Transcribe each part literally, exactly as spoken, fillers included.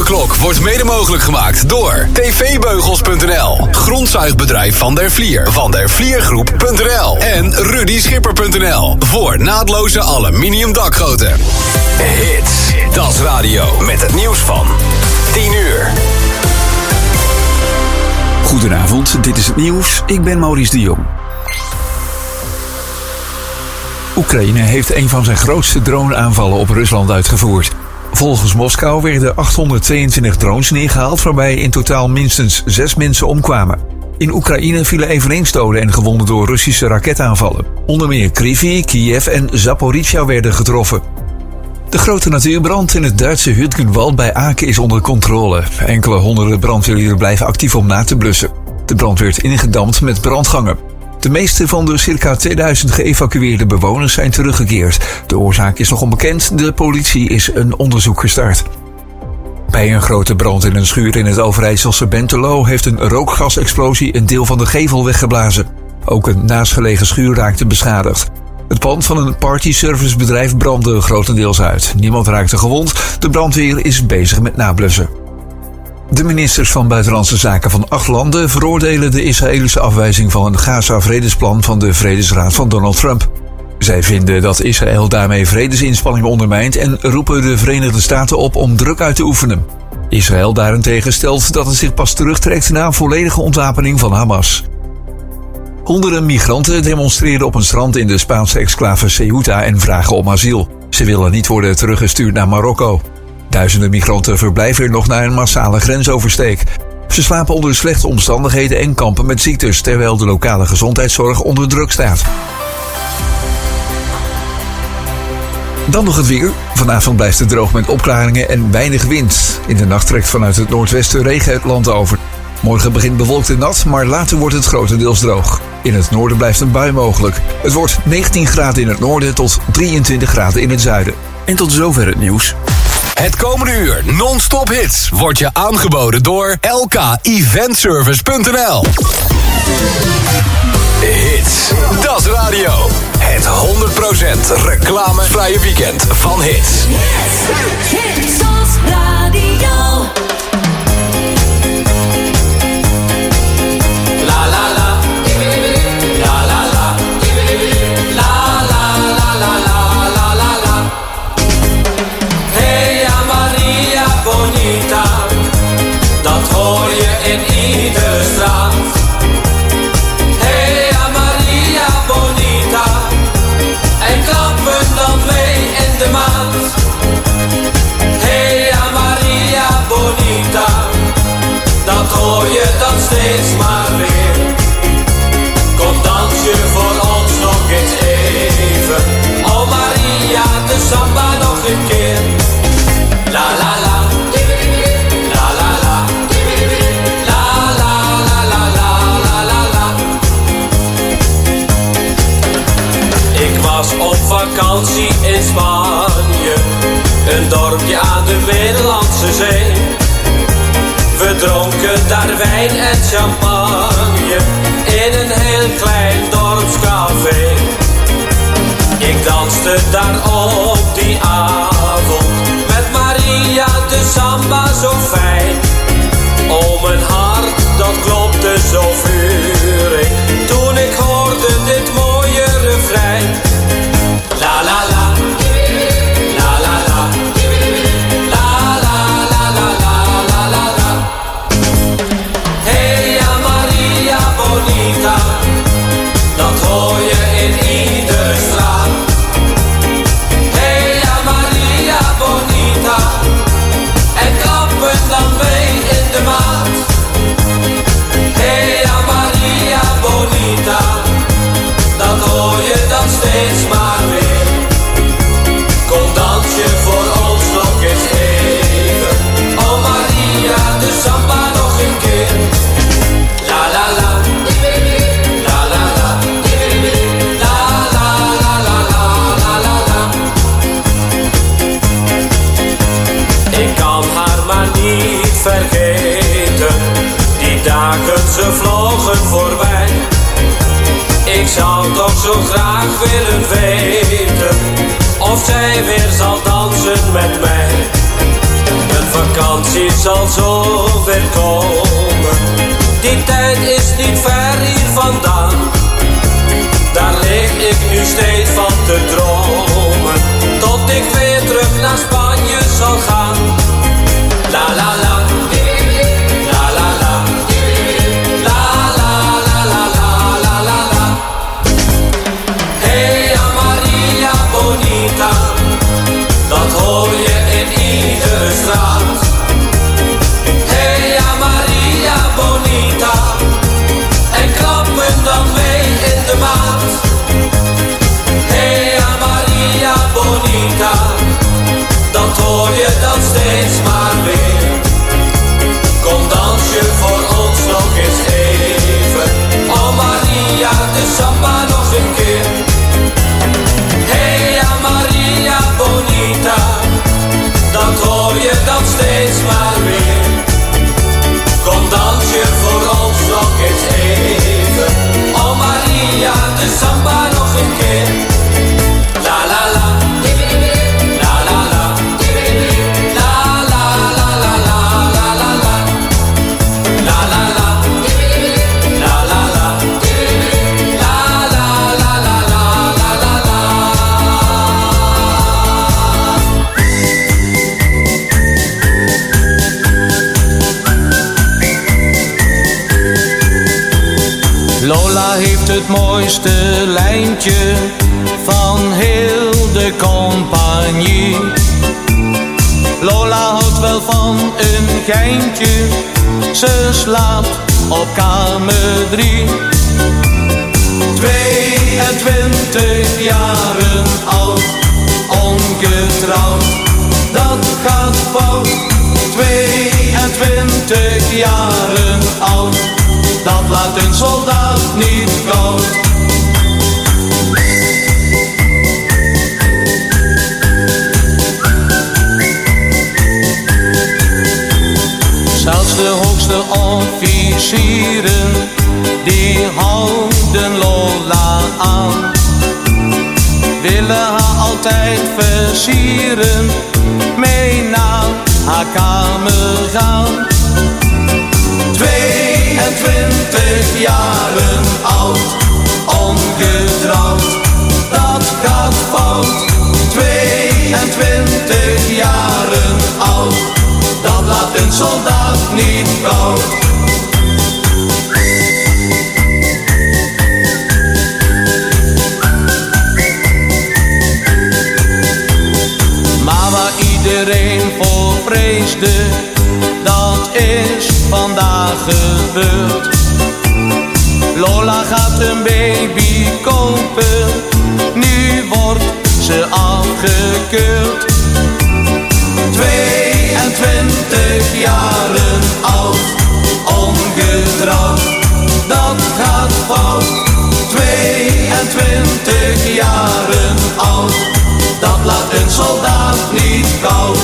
Alarmklok wordt mede mogelijk gemaakt door t v beugels punt n l, grondzuigbedrijf Van der Vlier, Van der Vliergroep punt n l en Rudy Schipper punt n l voor naadloze aluminium dakgoten. Hits, dat is radio met het nieuws van tien uur. Goedenavond, dit is het nieuws. Ik ben Maurice de Jong. Oekraïne heeft een van zijn grootste droneaanvallen op Rusland uitgevoerd. Volgens Moskou werden achthonderdtweeëntwintig drones neergehaald, waarbij in totaal minstens zes mensen omkwamen. In Oekraïne vielen eveneens doden en gewonden door Russische raketaanvallen. Onder meer Kryvyi, Kiev en Zaporizhzhia werden getroffen. De grote natuurbrand in het Duitse Hütgenwald bij Aken is onder controle. Enkele honderden brandweerlieden blijven actief om na te blussen. De brand werd ingedampt met brandgangen. De meeste van de circa tweeduizend geëvacueerde bewoners zijn teruggekeerd. De oorzaak is nog onbekend. De politie is een onderzoek gestart. Bij een grote brand in een schuur in het Overijsselse Bentelo heeft een rookgasexplosie een deel van de gevel weggeblazen. Ook een naastgelegen schuur raakte beschadigd. Het pand van een partyservicebedrijf brandde grotendeels uit. Niemand raakte gewond. De brandweer is bezig met nablussen. De ministers van Buitenlandse Zaken van acht landen veroordelen de Israëlische afwijzing van een Gaza-vredesplan van de Vredesraad van Donald Trump. Zij vinden dat Israël daarmee vredesinspanningen ondermijnt en roepen de Verenigde Staten op om druk uit te oefenen. Israël daarentegen stelt dat het zich pas terugtrekt na een volledige ontwapening van Hamas. Honderden migranten demonstreren op een strand in de Spaanse exclave Ceuta en vragen om asiel. Ze willen niet worden teruggestuurd naar Marokko. Duizenden migranten verblijven er nog na een massale grensoversteek. Ze slapen onder slechte omstandigheden en kampen met ziektes, terwijl de lokale gezondheidszorg onder druk staat. Dan nog het weer. Vanavond blijft het droog met opklaringen en weinig wind. In de nacht trekt vanuit het noordwesten regen het land over. Morgen begint bewolkt en nat, maar later wordt het grotendeels droog. In het noorden blijft een bui mogelijk. Het wordt negentien graden in het noorden tot drieëntwintig graden in het zuiden. En tot zover het nieuws. Het komende uur non-stop hits wordt je aangeboden door L K eventservice punt n l. Hits, dat is radio. Het honderd procent reclamevrije weekend van hits. Hits als radio. La la la, la la la, la la la la la la la. Hey ja Maria Bonita, dat hoor je in iedere straat. Hey ja Maria Bonita, en klappen dan mee in de maat. Hey ja Maria Bonita, dat hoor je dan steeds maar weer. Kom dans je voor ons nog eens even. Oh Maria, de samba nog een keer. La la la, la la la, la la la la la la la. Ik was op vakantie in Spanje, een dorpje aan de Middellandse Zee. We dronken daar wijn en champagne in een heel klein dorpscafé. Ik danste daar op die avond met Maria, de samba zo fijn. Oh mijn hart, dat klopte zo vurig toen ik hoorde dit mooie refrein. La la la, la la la, la la la la la la la. Hey ja Maria Bonita, dat hoor je in iedere straat. Hey ja Maria Bonita, en klappen dan mee in de maat. Hey ja Maria Bonita, dat hoor je dan steeds maar weer. Kom dans je voor ons nog eens even. Oh Maria, de samba nog een keer. La la la, la la la, la la la la la la la. Ik kan haar maar niet vergeten, die dagen ze vlogen voorbij. Ik zou toch zo graag willen weten of zij weer zal dansen met mij. Een vakantie vakantie zal zo ver komen. Die tijd is niet ver hier vandaan. Daar lig ik nu steeds van te dromen. Tot ik weer terug naar Spanje zal gaan. La la la. La la la. La la la la la la la la. Hey Maria Bonita. Dat hoor je in iedere straat. Hey Maria Bonita. En klappen dan mee in de maat. Hey Maria Bonita. Dat hoor je dan steeds maar weer. Kom dans je voor ons nog eens even. Oh Maria, de samba nog een keer. Hey Maria Bonita. Dat hoor je dan steeds maar weer. Kom dans je voor ons nog eens even. Oh Maria, de samba nog een keer. La la la. La la la. La la la la la la la la. La la la. La la la. La la la la la la la la. Lola heeft het mooiste lijntje van heel de compagnie. Lola houdt wel van een geintje, ze slaapt op kamer drie. Tweeëntwintig jaren oud, ongetrouwd, dat gaat fout. Tweeëntwintig jaren oud, dat laat een soldaat niet koud. Zelfs de hoogste officieren, die houden Lola aan. Willen haar altijd versieren, mee naar haar kamer gaan. Tweeëntwintig jaren oud, ongetrouwd, dat gaat fout. Tweeëntwintig jaren oud, dat laat een soldaat niet koud. Maar waar iedereen voor vreesde, dat is vandaag gebeurd. Lola gaat een baby kopen, nu wordt ze afgekeurd. Tweeëntwintig jaren oud, ongetrouwd, dat gaat fout. Tweeëntwintig jaren oud, dat laat een soldaat niet koud.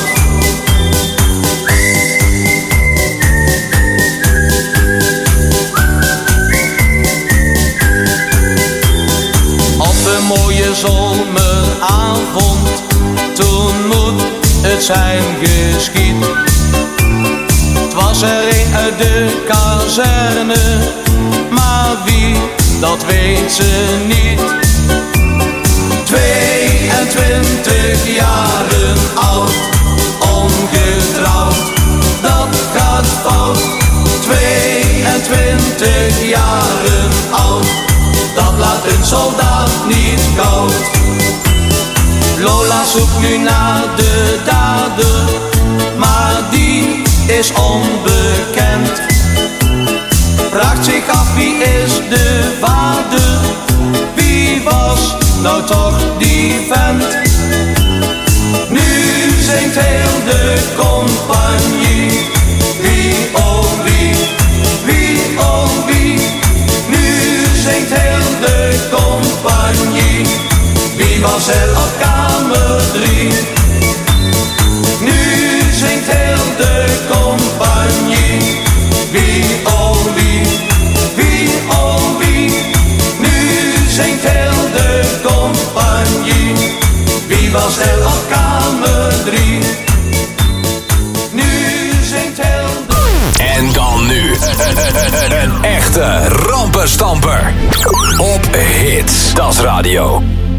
Op een mooie zomeravond, toen moet het zijn geschied. Het was er een uit de kazerne, maar wie, dat weet ze niet. Tweeëntwintig jaren oud, ongetrouwd, dat gaat fout. Tweeëntwintig jaren oud, dat laat een soldaat niet koud. Lola zoekt nu naar de dader, maar die is onbekend. Vraagt zich af wie is de vader, wie was nou toch die vent. Nu zingt heel de compagnie, wie oh wie, wie oh wie. Nu zingt heel de compagnie, wie was er op kamer drie. Nu zingt heel de compagnie, wie oh wie, wie oh wie. Nu zingt heel de compagnie, Stadsradio.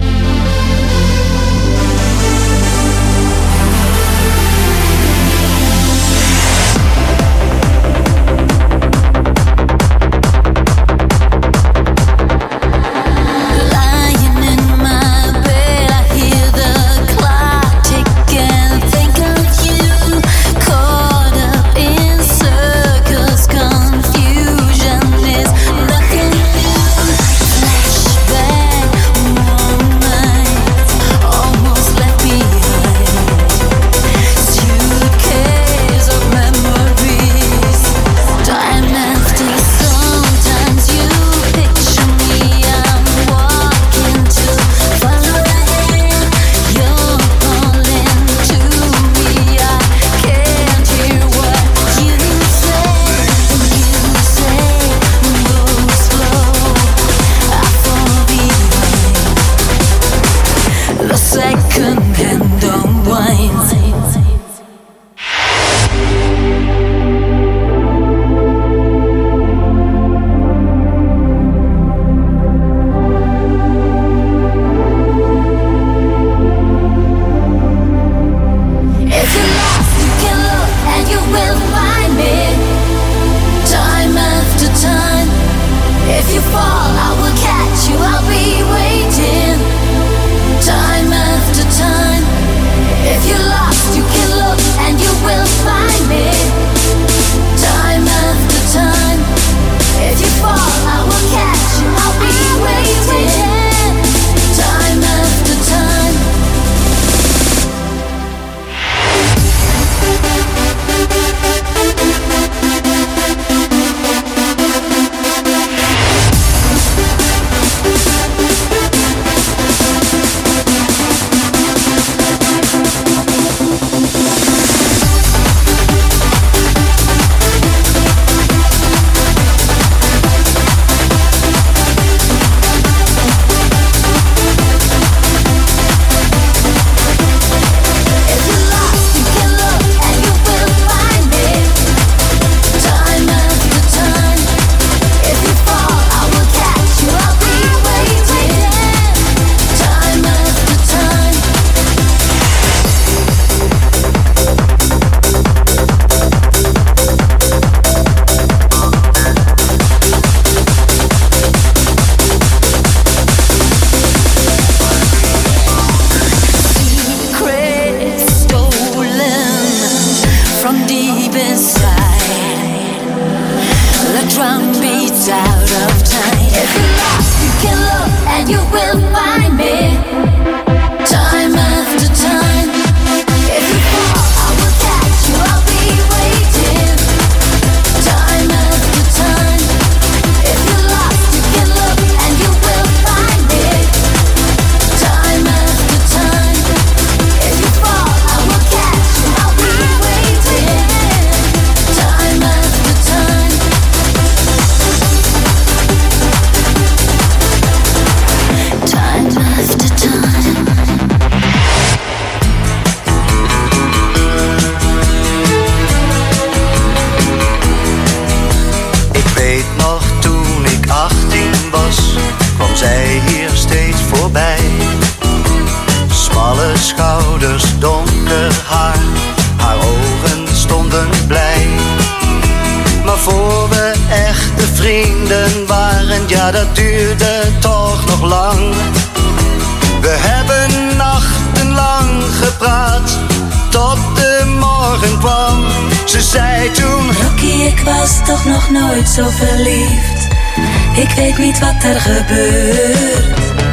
Zo verliefd, ik weet niet wat er gebeurt.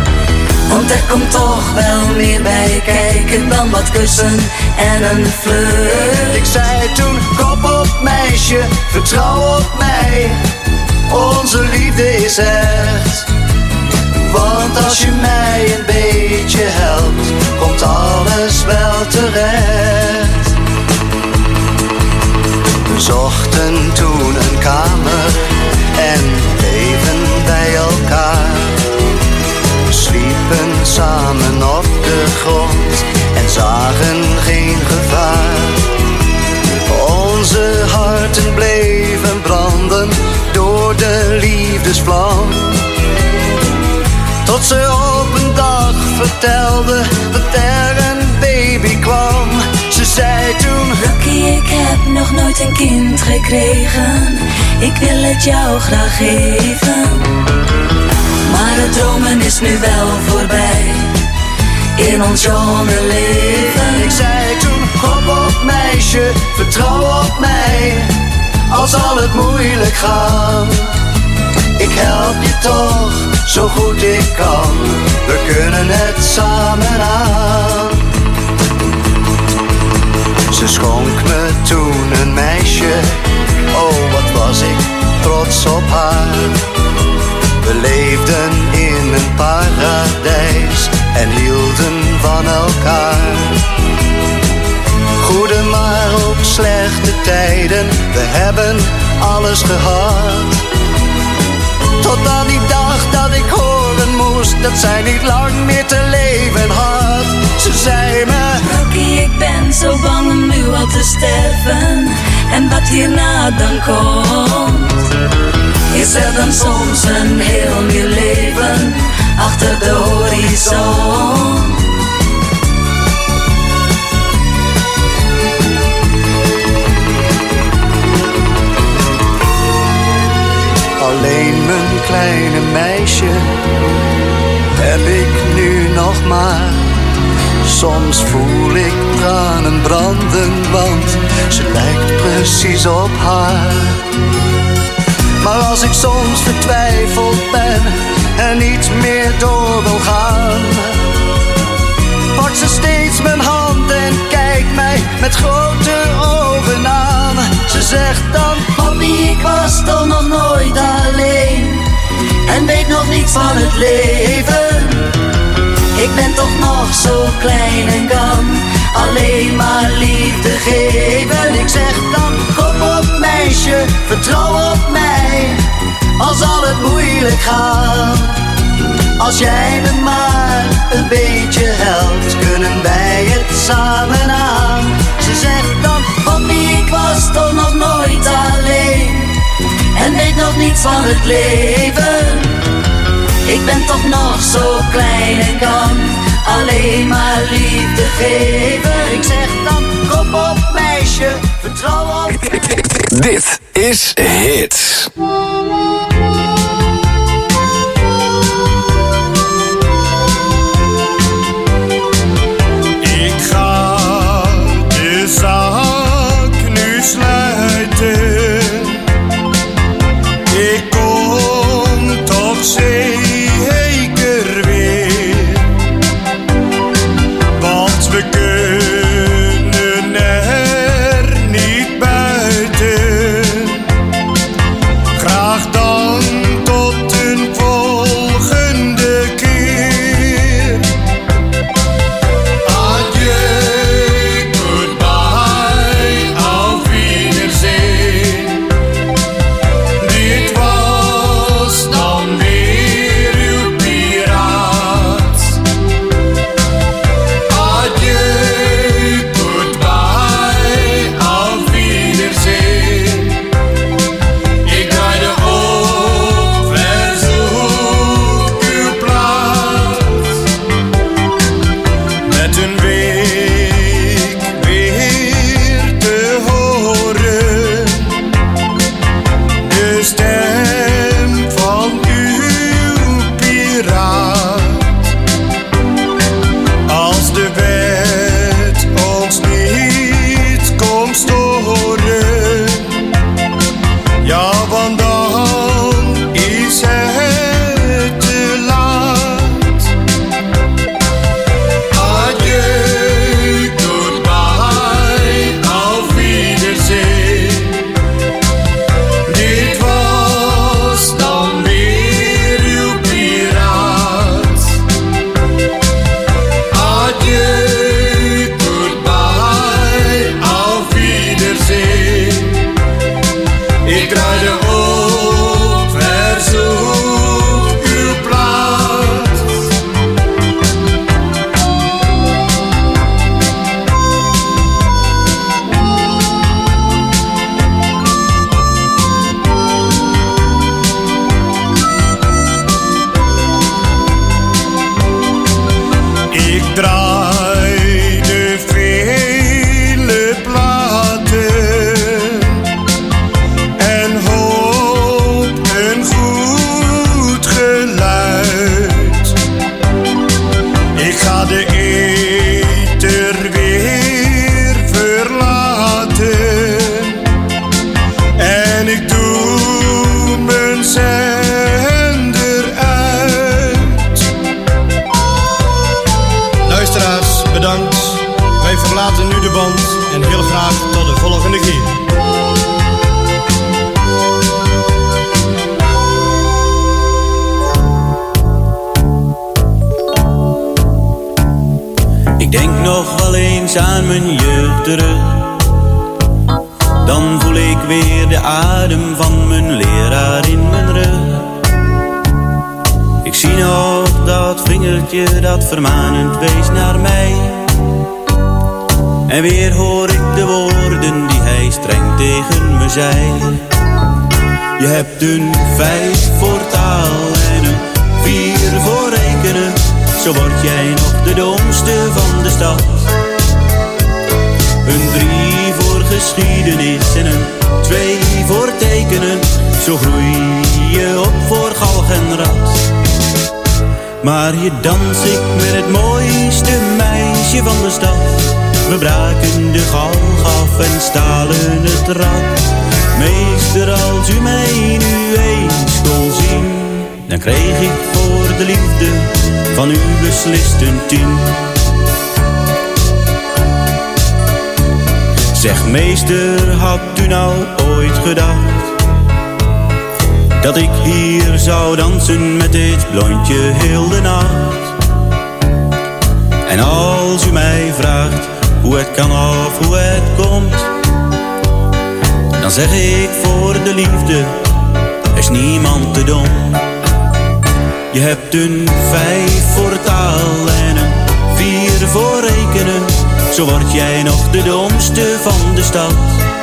Want er komt toch wel meer bij kijken dan wat kussen en een flirt. Ik zei toen, kop op meisje, vertrouw op mij. Onze liefde is echt. Want als je mij een beetje helpt, komt alles wel terecht. We zochten toen een kamer en bleven bij elkaar. We sliepen samen op de grond en zagen geen gevaar. Onze harten bleven branden door de liefdesvlam. Tot ze op een vertelde dat er een baby kwam. Ze zei toen: Rocky, ik heb nog nooit een kind gekregen. Ik wil het jou graag geven. Maar het dromen is nu wel voorbij in ons jonge leven. Ik zei toen: hop op meisje, vertrouw op mij. Al zal het moeilijk gaan, ik help je toch zo goed ik kan. We kunnen het samen aan. Ze schonk me toen een meisje. Oh, wat was ik trots op haar. We leefden in een paradijs en hielden van elkaar. Goede maar ook slechte tijden, we hebben alles gehad. Tot aan die dag dat ik horen moest dat zij niet lang meer te leven had. Ze zei me: Rocky, ik ben zo bang om nu al te sterven. En wat hierna dan komt, is er dan soms een heel nieuw leven achter de horizon. Alleen mijn kleine meisje heb ik nu nog maar. Soms voel ik tranen branden, want ze lijkt precies op haar. Maar als ik soms vertwijfeld ben en niet meer door wil gaan, pakt ze steeds mijn hand en kijkt mij met grote ogen aan. Ze zegt dan: Papi, ik was toch nog nooit alleen en weet nog niets van het leven. Ik ben toch nog zo klein en kan alleen maar liefde geven. Ik zeg dan: kom op meisje, vertrouw op mij. Al zal het moeilijk gaan, als jij me maar een beetje helpt, kunnen wij het samen aan. Ze zegt dan: papi, ik was toch nog nooit alleen en weet nog niets van het leven. Ik ben toch nog zo klein en kan alleen maar liefde geven. Ik zeg dan: kom op meisje, vertrouw op mij. Dit is Hits. Ik ga de zaak nu sluiten. Ik kom toch zeker weer, want we kunnen er niet buiten. Graag dan avond en heel graag tot de volgende keer. Ik denk nog wel eens aan mijn jeugd terug. Dan voel ik weer de adem van mijn leraar in mijn rug. Ik zie nog dat vingertje dat vermanend wees naar mij. En weer hoor ik de woorden die hij streng tegen me zei. Je hebt een vijf voor taal en een vier voor rekenen. Zo word jij nog de domste van de stad. Een drie voor geschiedenis en een twee voor tekenen. Zo groei je op voor galg en rat. Maar hier dans ik met het mooiste meisje van de stad. We braken de galg af en stalen het rad. Meester, als u mij nu eens kon zien, dan kreeg ik voor de liefde van u beslist een tien. Zeg meester, had u nou ooit gedacht dat ik hier zou dansen met dit blondje heel de nacht? En als u mij vraagt hoe het kan of hoe het komt, dan zeg ik voor de liefde is niemand te dom. Je hebt een vijf voor taal en een vier voor rekenen. Zo word jij nog de domste van de stad.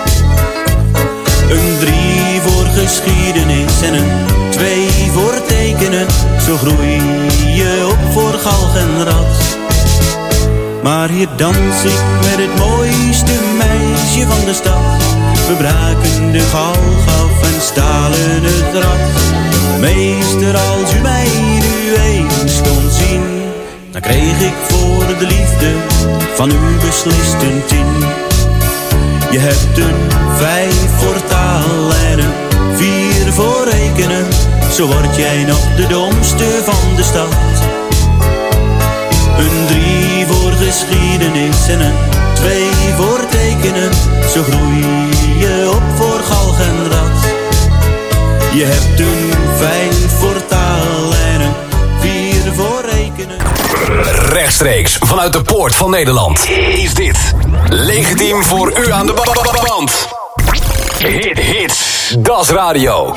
Een drie voor geschiedenis en een twee voor tekenen. Zo groei je op voor galg en rat. Maar hier dans ik met het mooiste meisje van de stad. We braken de galg af en stalen het rad. Meester, als u mij nu eens kon zien, dan kreeg ik voor de liefde van u beslist een tien. Je hebt een vijf voor taal en een vier voor rekenen. Zo word jij nog de domste van de stad. Een drie voor geschiedenis en een twee voor tekenen. Zo groei je op voor galg en rat. Je hebt een vijf voor taal en een vier voor rekenen. Rechtstreeks vanuit de poort van Nederland is dit legitiem voor u aan de band. Hit, hits, Das Radio.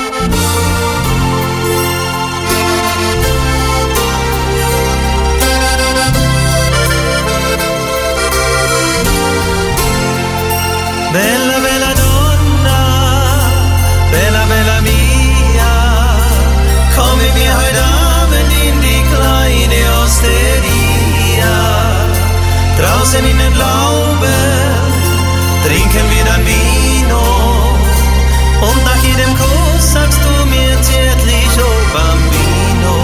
Bella, bella donna, bella, bella mia, komm mit mir heute Abend in die kleine Osteria. Draußen in den Lauben trinken wir dann Vino und nach jedem Kuss sagst du mir zärtlich, oh Bambino.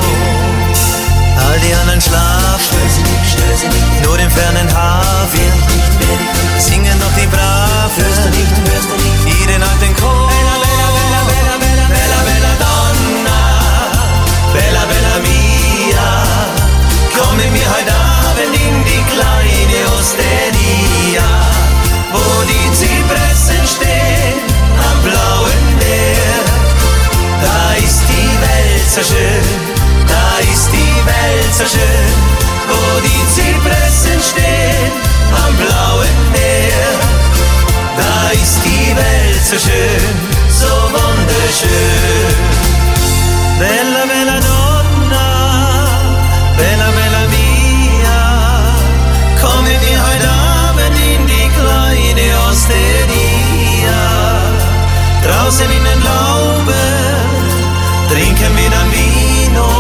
All die anderen schlafen, nur im fernen Hafen singen noch die Braven, jede Nacht den Chor. Bella, bella, bella, bella, bella, bella, bella donna, bella, bella mia, komm mit mir heute Abend in die kleine Osteria, wo die Zypressen stehen am blauen Meer. Da ist die Welt so schön, da ist die Welt so schön, wo die Zypressen stehen am blauen Meer. Da ist die Welt so schön, so wunderschön. Bella, bella donna, bella, bella mia, komm mit mir heute Abend in die kleine Osteria. Draußen in den Lauben trinken wir dann Vino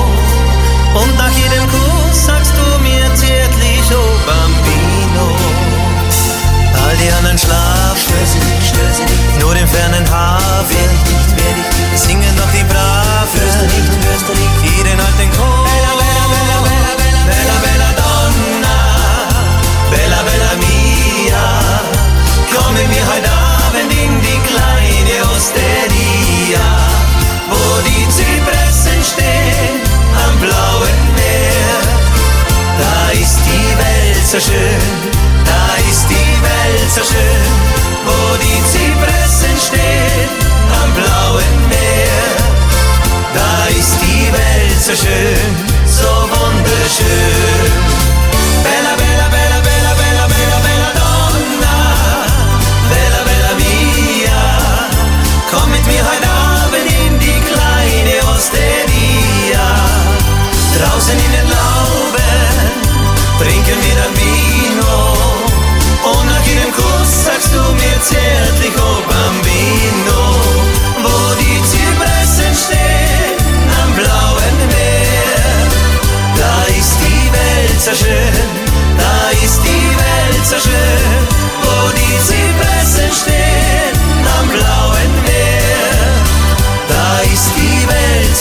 und nach jedem Kuss sagst du mir zärtlich, oh Bambino. All die anderen schlafen, nur im fernen Hafen singen noch die Braven, jede Nacht den Chor. Bella, bella, bella, bella, bella, bella donna, bella, bella mia, komm mit mir heute Abend in die kleine Osteria, wo die Zypressen stehen am blauen Meer. Da ist die Welt so schön, da ist die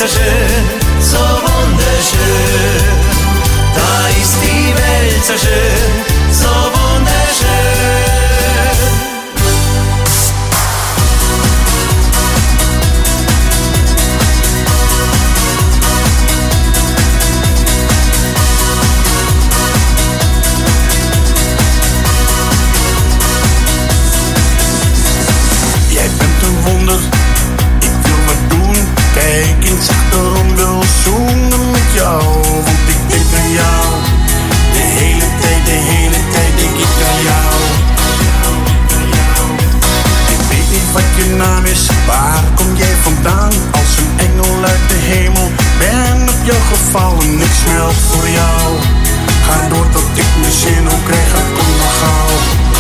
so schön, so wunderschön. Da ist die Welt so schön, so wunderschön. Jij bent een wonder, ik wil wat doen. Kijk eens achterom, wil zoenen met jou. Want ik denk aan jou, de hele tijd, de hele tijd denk ik aan jou. Ik weet niet wat je naam is, waar kom jij vandaan? Als een engel uit de hemel, ben op jou gevallen. Ik smelt voor jou, ga door tot ik mijn zin ook krijg, kom nog gauw.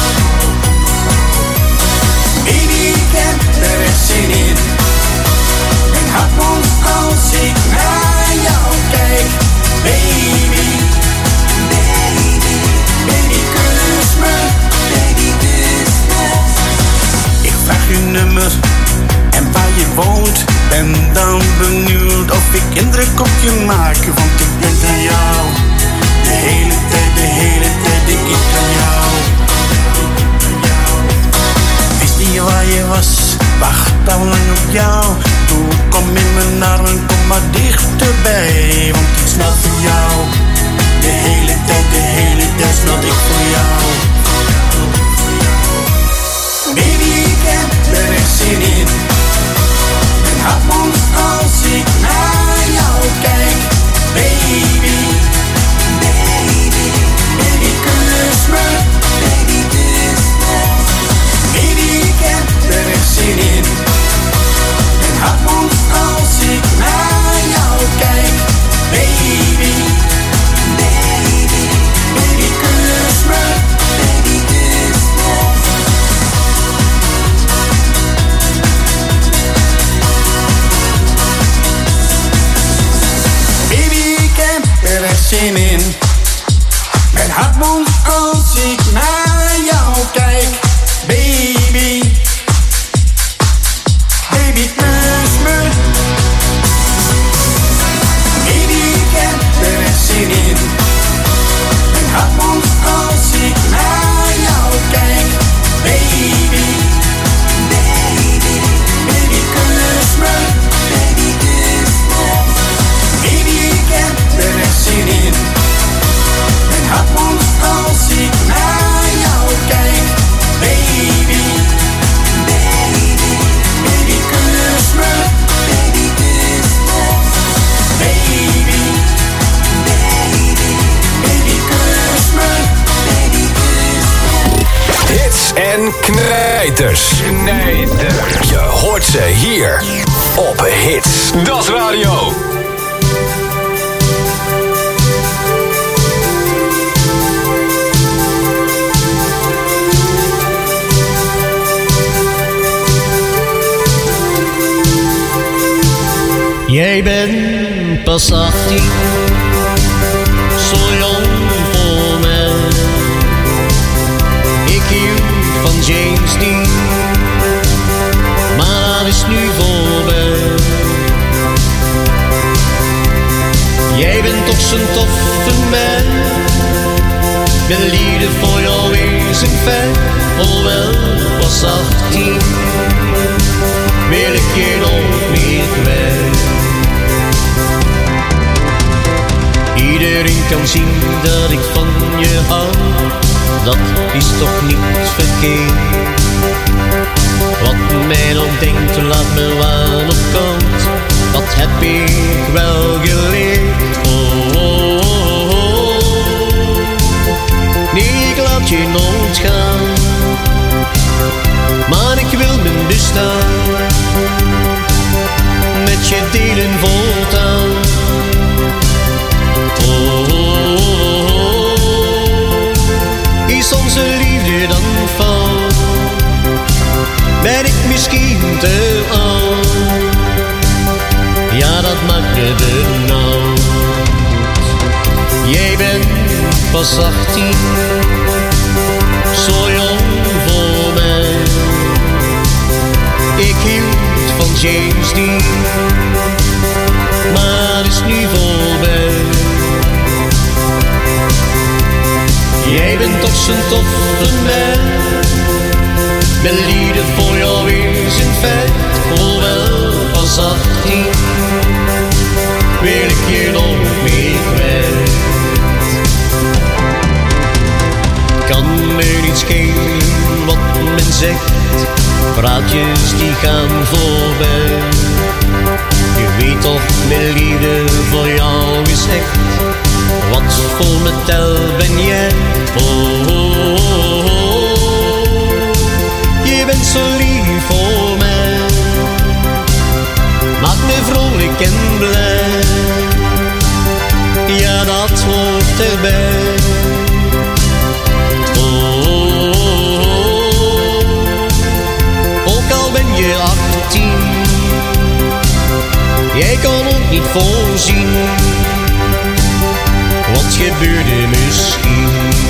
Baby, ik heb er echt zin in. Mijn hart moet als ik naar jou kijk. Baby, baby, baby, kus me. Baby, kus me. Ik vraag je nummer en waar je woont. Ben dan benieuwd of ik indruk op je maak. Want ik denk aan jou, de hele tijd, de hele tijd denk ik aan jou. Wist niet waar je was, wacht al lang op jou. Toe kom in mijn armen, kom maar dichterbij. Want ik snap voor jou, de hele tijd, de hele tijd snap ik voor jou. Baby, ik heb er echt zin in. Mijn hart moet als ik naar jou kijk. Baby, baby, baby, kus me. Baby, kus me. Baby, ik heb er echt zin in. Mijn hart moet als ik naar jou kijk. Baby, baby, baby, kus me. Baby, kus me. Baby, ik heb er echt zin in. Mijn hart moet als ik naar jou kijk. Baby, baby, kus me. Baby, ik heb er echt zin in. Mijn hart moet als ik naar jou kijk. Baby, baby, baby, kus me. Baby, kus me. Baby, ik heb er echt zin in. Mijn hart moet als ik naar jou kijk. Baby, baby, baby, kus me. Baby, kus me. Baby, baby, baby, kus me. Baby, kus me. Hits en knijters. Knijters. Je hoort ze hier op Hits. Das Radio. Jij bent pas achttien, zo jong voor mij. Ik hield van James Dean, maar dat is nu voorbij. Jij bent toch zo'n toffe man, mijn liefde voor jou is een feit. Alhoewel pas achttien, wil ik je nog meer kwijt. Iedereen kan zien dat ik van je hou, dat is toch niet verkeerd. Wat mij ook denkt, laat me waar op kant, dat heb ik wel geleerd. Oh, oh, oh, oh. Nee, ik laat je nooit gaan, maar ik wil mijn bestaan met je delen voortaan. Oh, oh, oh. Is onze liefde dan fout? Ben ik misschien te oud? Ja, dat maakt me benauwd. Jij bent pas achttien, zo jong voor mij. Ik hield van James Dean, een toffe man. Mijn lieden voor jou is in feit, hoewel pas achttien, wil ik je nog meer kwijt. Kan me niet schelen wat men zegt, praatjes die gaan voorbij. Je weet toch, mijn liefde voor jou is echt, wat voor metel ben jij. Oh, oh, oh, oh. Je bent zo lief voor mij, maak me vrolijk en blij. Ja, dat hoort erbij. Oh, oh, oh. Ook al ben je achttien, jij kan ook niet voorzien wat gebeurde misschien.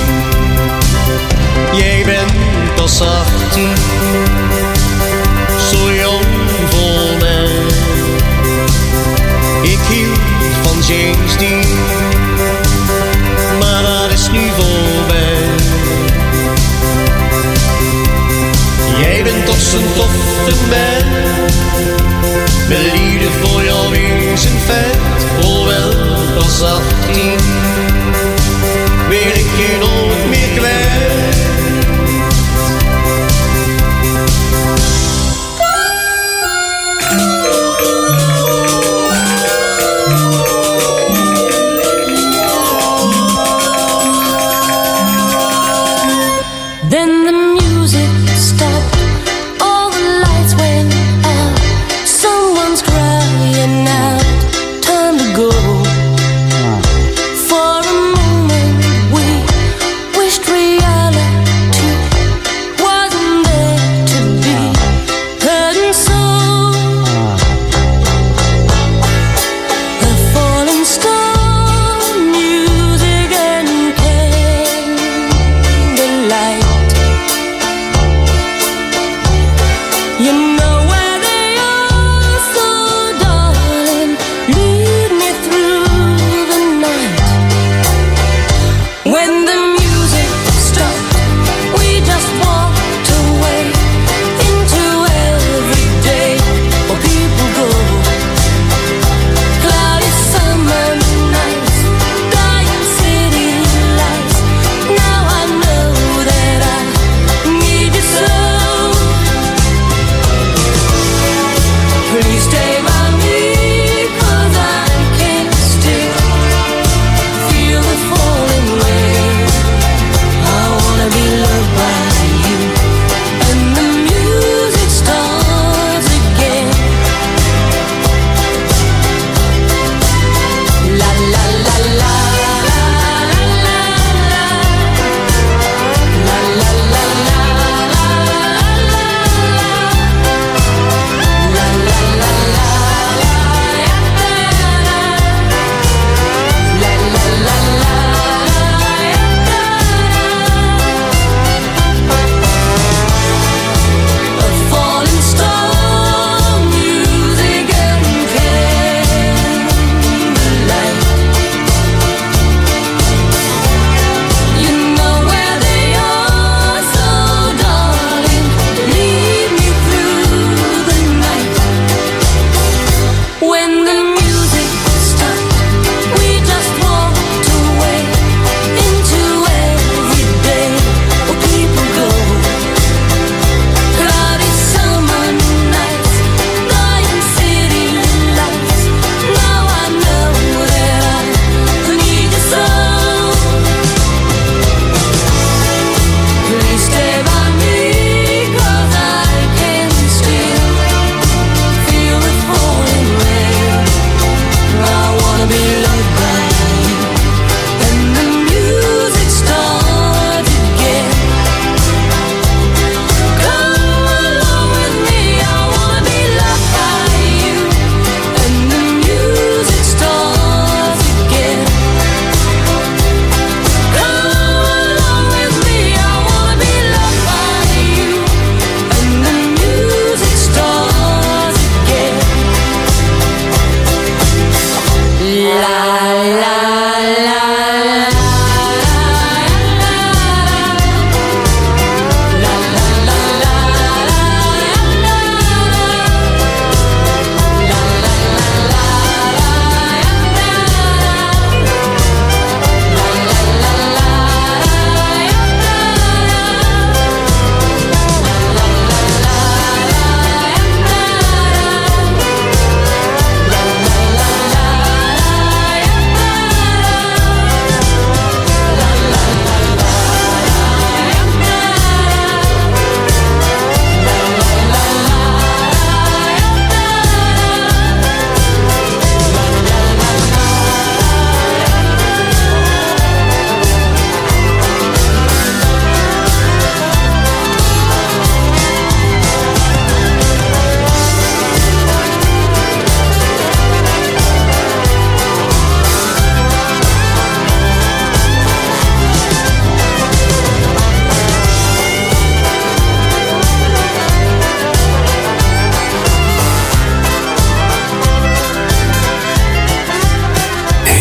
Jij bent pas achttien, zo jong voor mij. Ik hield van James Dean, maar dat is nu voorbij. Jij bent toch zo'n toffe man, mijn liefde voor jou is een feit, hoewel pas achttien, wil ik je nooit meer kwijt. Then the music stopped, all the lights went out, someone's crying out, time to go. For a moment we wished reality wasn't there to be heard, and so the falling star music and candlelight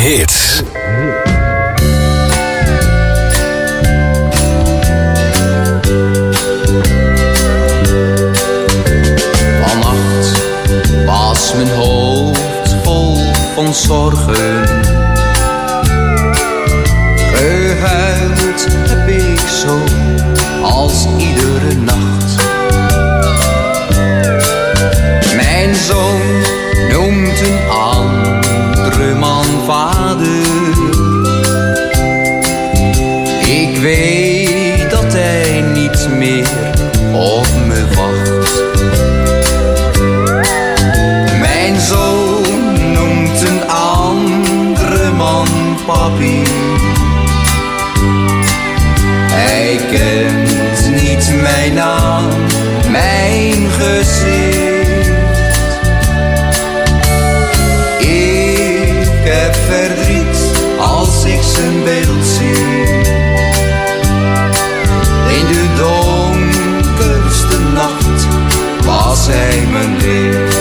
hits. Vannacht was mijn hoofd vol van zorgen. Gehuild heb ik zo als iedere nacht. Mijn zoon noemt een andere man vader. Ik weet dat hij niet meer op me wacht. Mijn zoon noemt een andere man papi. Hij kent niet mijn naam, mijn gezicht. Ik heb verdriet als ik zijn beeld zie. In de donkerste nacht was hij mijn licht.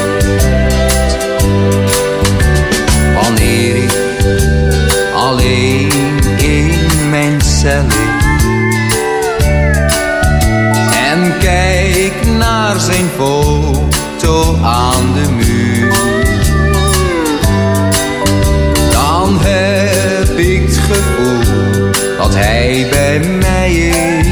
Wanneer ik alleen in mijn cel lig en kijk naar zijn foto aan de muur, dan heb ik het gevoel dat hij bij mij is.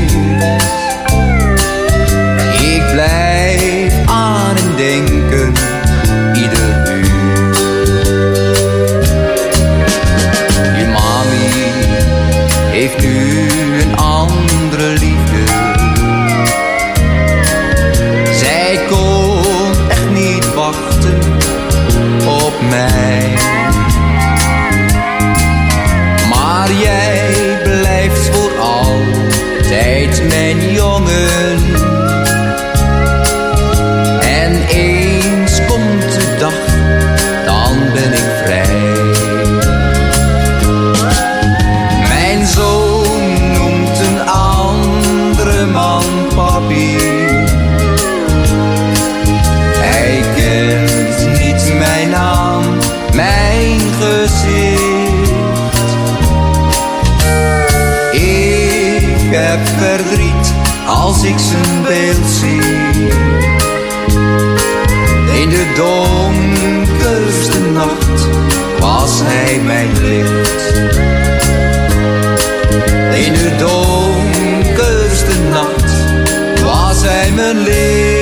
Ik blijf aan hem denken, ieder uur. Je mami heeft nu een andere liefde. Zij kon echt niet wachten op mij. Maar jij blijft voor altijd mijn jongen. En eens komt de dag, dan ben ik vrij. Mijn zoon noemt een andere man papi. Hij kent niet mijn naam, mijn gezicht. Ik heb verdriet als ik zijn beeld zie. In de donkerste nacht was hij mijn licht. In de donkerste nacht was hij mijn licht.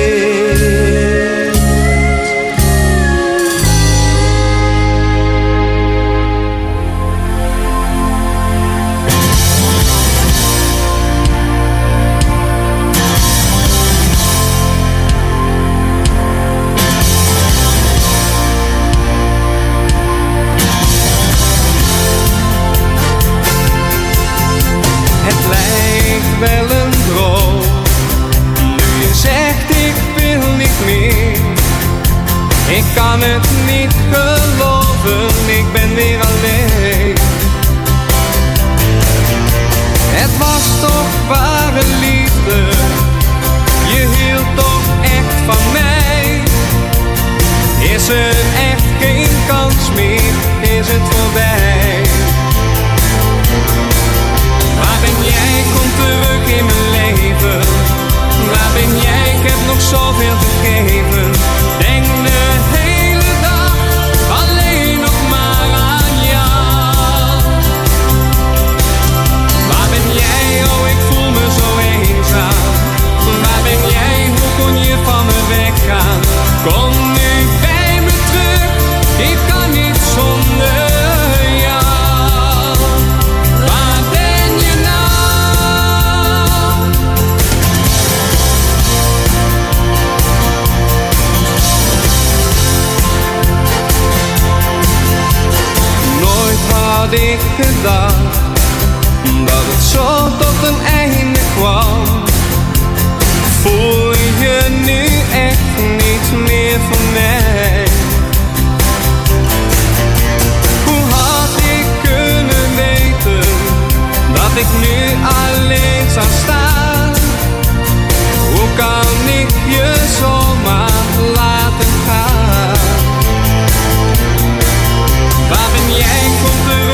Wel een droom, nu je zegt ik wil niet meer. Ik kan het niet geloven, ik ben weer alleen. Het was toch ware liefde, je hield toch echt van mij. Is er echt geen kans meer, is het voorbij. Waar ben jij, kom terug in mijn leven. Waar ben jij, ik heb nog zoveel te geven. Denk de hele dag alleen nog maar aan jou. Waar ben jij, oh ik voel me zo eenzaam. Waar ben jij, hoe kon je van me weggaan. Kom nu bij me terug, ik kan niet zonder jou. Had ik gedacht dat het zo tot een einde kwam. Voel je nu echt niet meer van mij? Hoe had ik kunnen weten dat ik nu alleen zou staan? Hoe kan ik je zomaar laten gaan? Waar ben jij, kom terug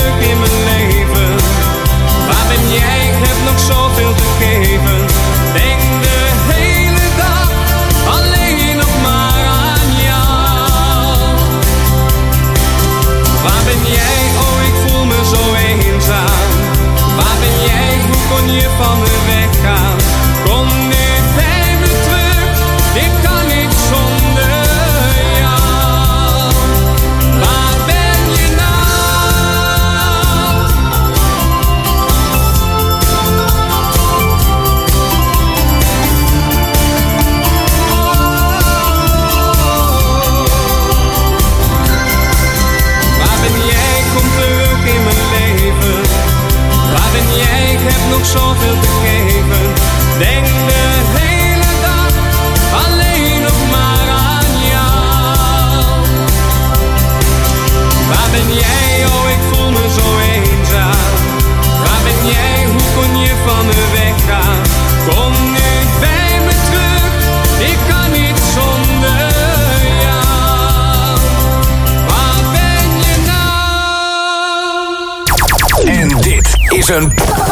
is een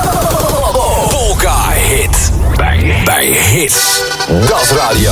polka-hit. Bij, bij Hits. Dat is radio.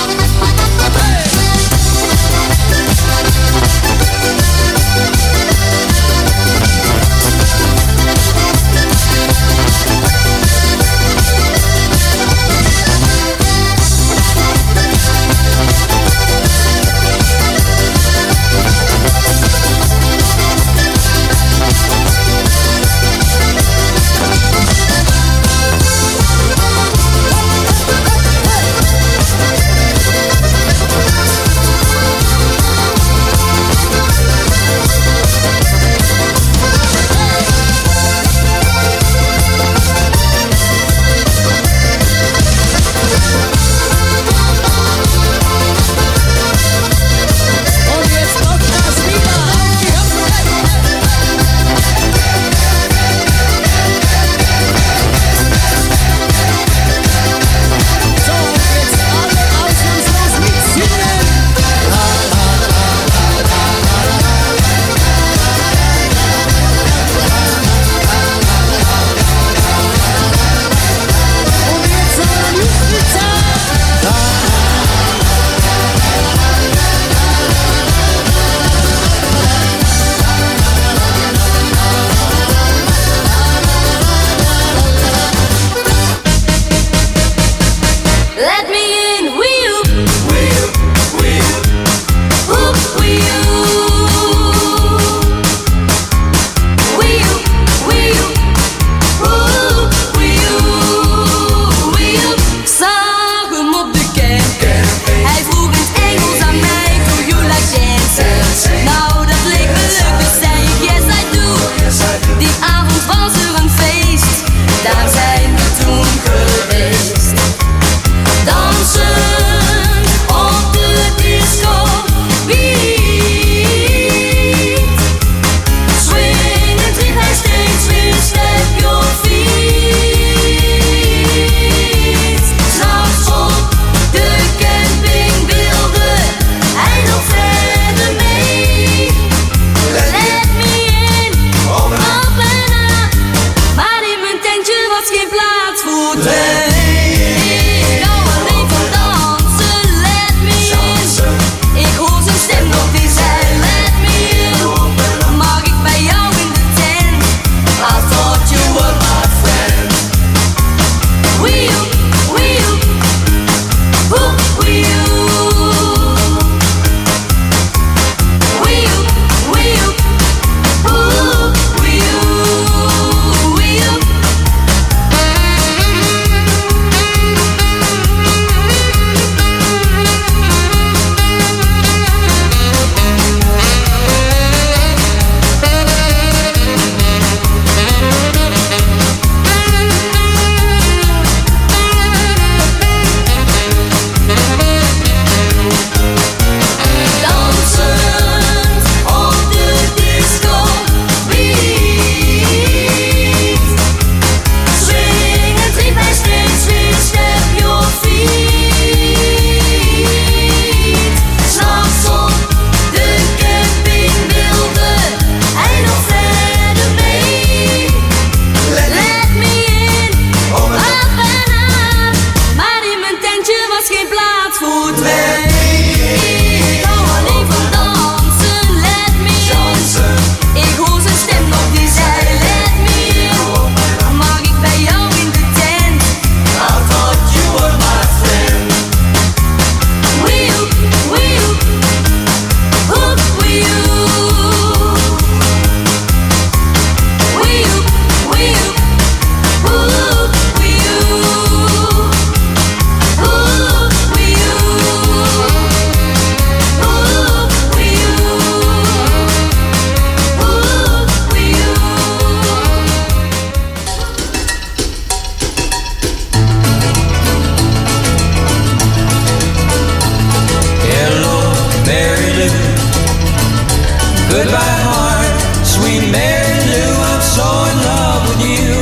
Goodbye, heart, sweet Mary Lou, I'm so in love with you.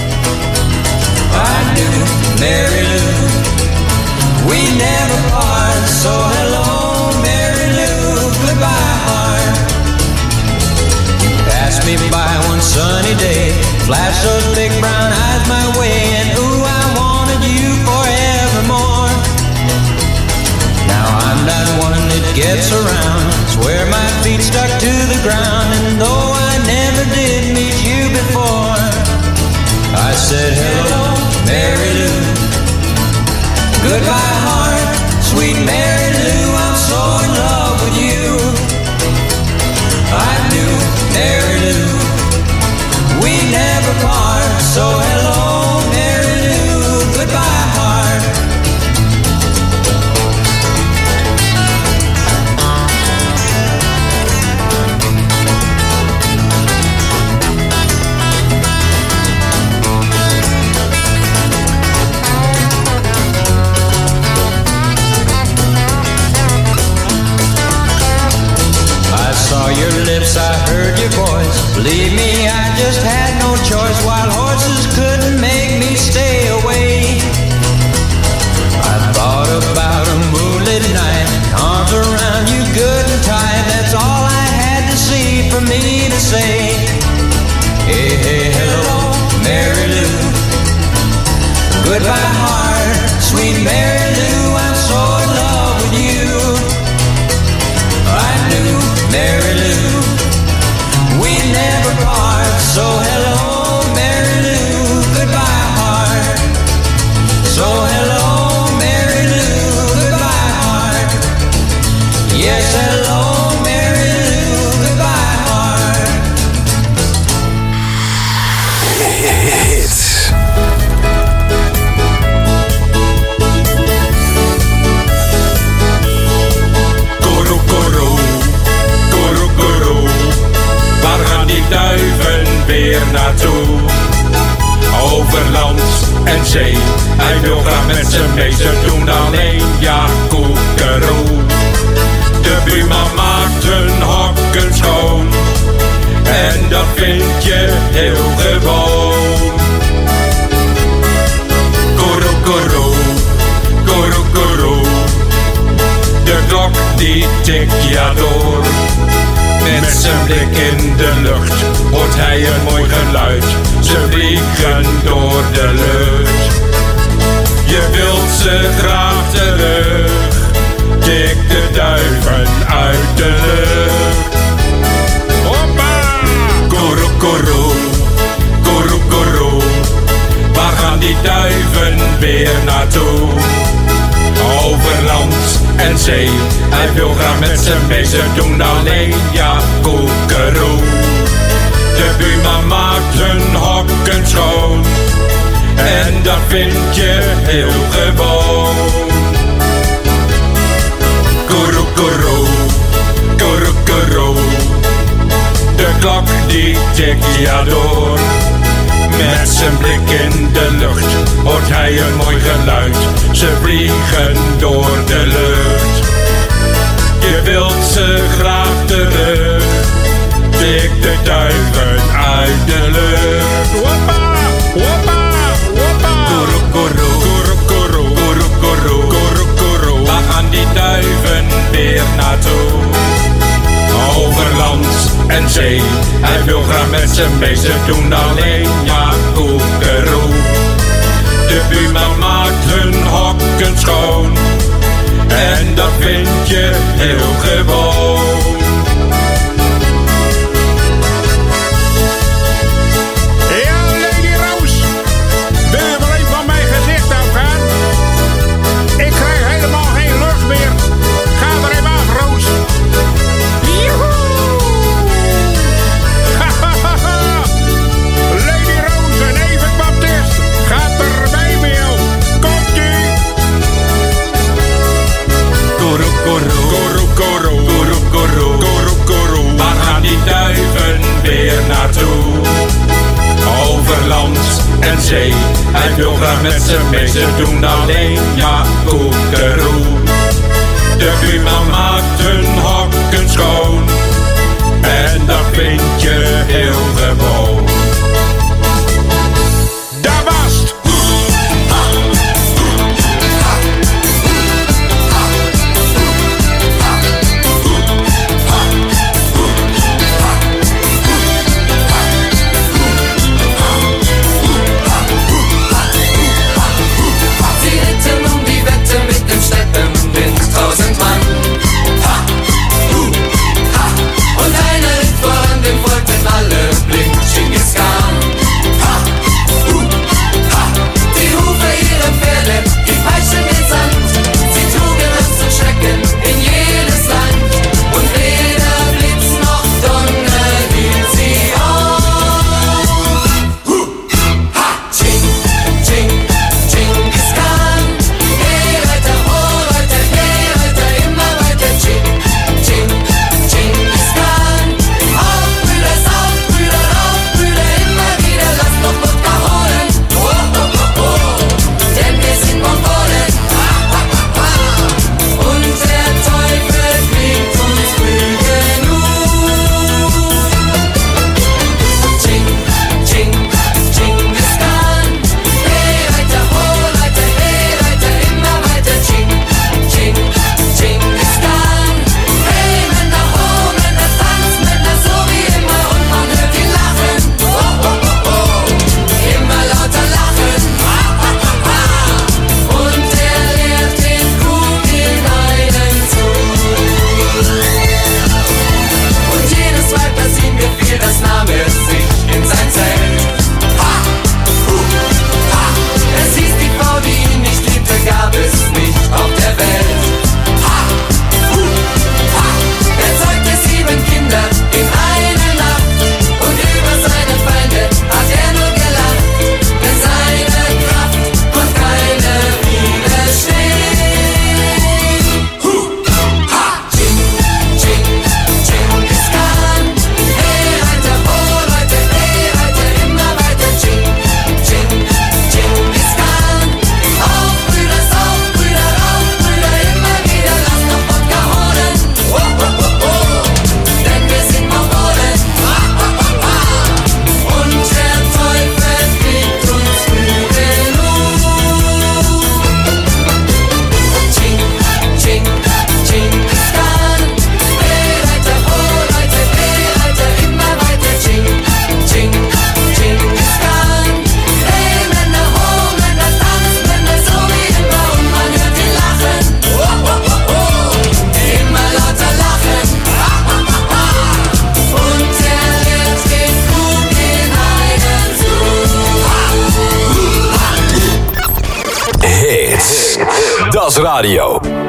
I do, Mary Lou, we never part. So hello, Mary Lou, goodbye, heart. You pass me me by one sunny day. Flash those big brown eyes my way, and ooh, I wanted you forevermore. Now I'm not one that gets around, swear my feet stuck to the ground, and though I never did meet you before, I said hello, Mary Lou. Goodbye, heart, sweet Mary Lou, I'm so in love with you. I knew, Mary Lou, we never part, so hello, Mary Lou, goodbye, heart. I saw your lips, I heard your voice. Believe me, I just had no choice. Wild horses couldn't make me stay away. I thought about a moonlit night, arms around you good and tight. That's all I had to see for me to say. Hey, hey, hello, Mary Lou. Goodbye, heart, sweet Mary Lou, I'm so in love with you. I knew, Mary Lou, we never part, so hello, Mary Lou, goodbye, heart. So hello, Mary Lou, goodbye, heart. Yes, hello, Mary Lou, goodbye, heart. Hits. Koro, koro, koro, koro. Waar gaan die duiven weer naartoe? Over land en zee, hij wil graag met zijn meester doen alleen, ja, koekeroe. De buurman maakt hun hokken schoon, en dat vind je heel gewoon. Koro, koro, koro, koro. De klok die tikt ja door. Met zijn blik in de lucht hoort hij een mooi geluid. Ze vliegen door de lucht. Je wilt ze graag terug. Tik de duiven uit de lucht. Hoppa! Koro, koro, koro, koro. Waar gaan die duiven weer naartoe? Over land en zee, hij wil graag met zijn meester doen alleen, ja, koekeroe. De buurman maakt hun hokken schoon, en dat vind je heel gewoon. Koro, koro, koro, koro. De klok die tikt ja door. Met zijn blik in de lucht hoort hij een mooi geluid. Ze vliegen door de lucht. Je wilt ze graag terug. Tik de duiven uit de lucht. Woppa, woppa, woppa. Koro, koro, koro, koro, koro, koro, koro, koro. Waar gaan die duiven weer naartoe? Over land en zee, hij wil graag met zijn meester doen alleen, ja, koekeroe. De buurman maakt hun hokken schoon, en dat vind je heel gewoon. Ja, Lady Roos, wil je wel even van mijn gezicht afgaan? Ik krijg helemaal geen lucht meer. Ga er even af, Roos. Lady Roos en Evert Baptist gaat erbij mee jou. Komt-ie! Koro, koro, koro, koro, koro, koro, koro, koro. Waar gaan die duiven weer naartoe? Over land en zee, hij wil graag met zijn meester doen alleen, ja, koekeroe. De buurman maakt hun hokken schoon, en dat vind je heel gewoon. Daar was het! Radio.